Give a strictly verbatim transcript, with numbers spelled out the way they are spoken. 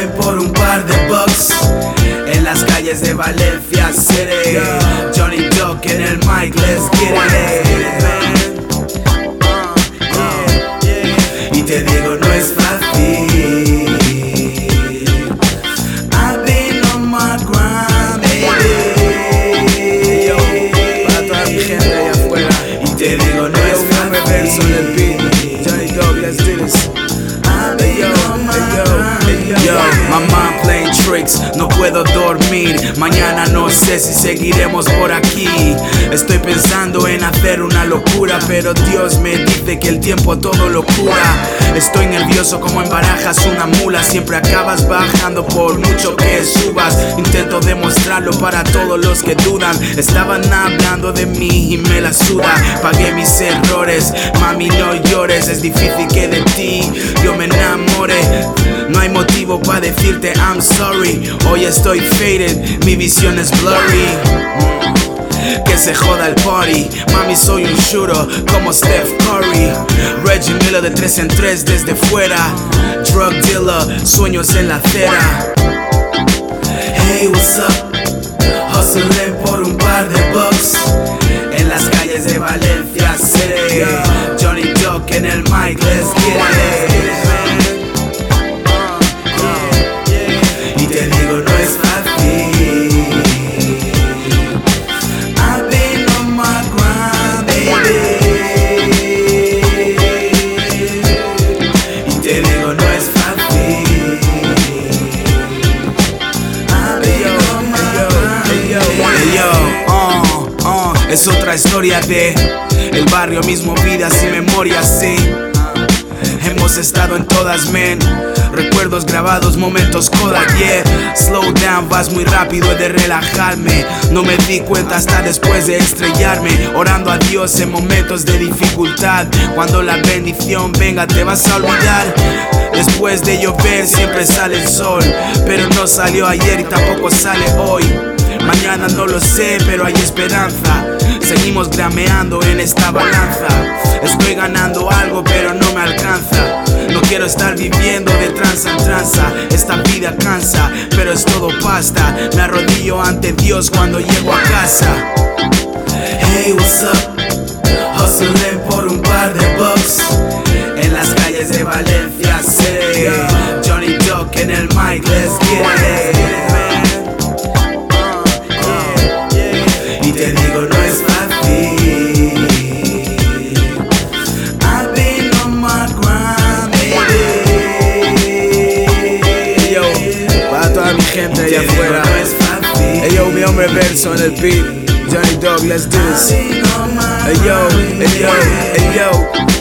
Hustlen por un par de bucks en las calles de Valencia City. Johnny Dog en el mic, let's get it, man. Y te digo, no es fácil. I've been on my grind, baby. Yo, para toda mi gente allá afuera. Y te digo, no es Yo, me verso en el beat. Johnny Dog, let's do this. Hey yo, hey yo, hey yo. Yo, my mind playing tricks, no puedo dormir. Mañana no sé si seguiremos por aquí. Estoy pensando en hacer una locura, pero Dios me dice que el tiempo todo lo cura. Estoy nervioso como en Barajas una mula. Siempre acabas bajando por mucho que subas. Intento demostrarlo para todos los que dudan. Estaban hablando de mí y me la suda. Pagué mis errores, mami no llores. Es difícil que de ti yo me enamore. No hay motivo para decirte I'm sorry. Hoy estoy faded, mi visión es blurry. Que se joda el party. Mami soy un shooter como Steph Curry. Reggie Miller de tres en tres desde fuera. Drug dealer, sueños en la acera. Hey, what's up? Hustling por un par de bucks en las calles de Valencia City. Johnny Dog en el mic, let's get it, man. Y te digo, no es fácil. I've been on my grind, baby. Y te digo, no es fácil. I've been on my grind, baby. Yo, uh, uh, es otra historia de el barrio, mismo, vidas y memorias, sí. Hemos estado en todas, men. Recuerdos grabados, momentos Kodak, yeah. Slow down, vas muy rápido, he de relajarme. No me di cuenta hasta después de estrellarme. Orando a Dios en momentos de dificultad. Cuando la bendición venga te vas a olvidar. Después de llover siempre sale el sol, pero no salió ayer y tampoco sale hoy. Mañana no lo sé, pero hay esperanza. Seguimos grameando en esta balanza. Estoy ganando algo, pero no me alcanza. No quiero estar viviendo de tranza en tranza. Esta vida cansa, pero es todo pasta. Me arrodillo ante Dios cuando llego a casa. Hey, what's up? Hustling por un par de bucks en las calles de Valencia City. Johnny Dog en el mic, let's get it, man. Y te digo, no es fácil. I've been on my grind, baby. Hey yo, para toda mi gente allá afuera. No es fácil. Hey yo, mi hombre verso en el beat. Johnny Dog, let's do this. Hey yo, hey yo, hey yo.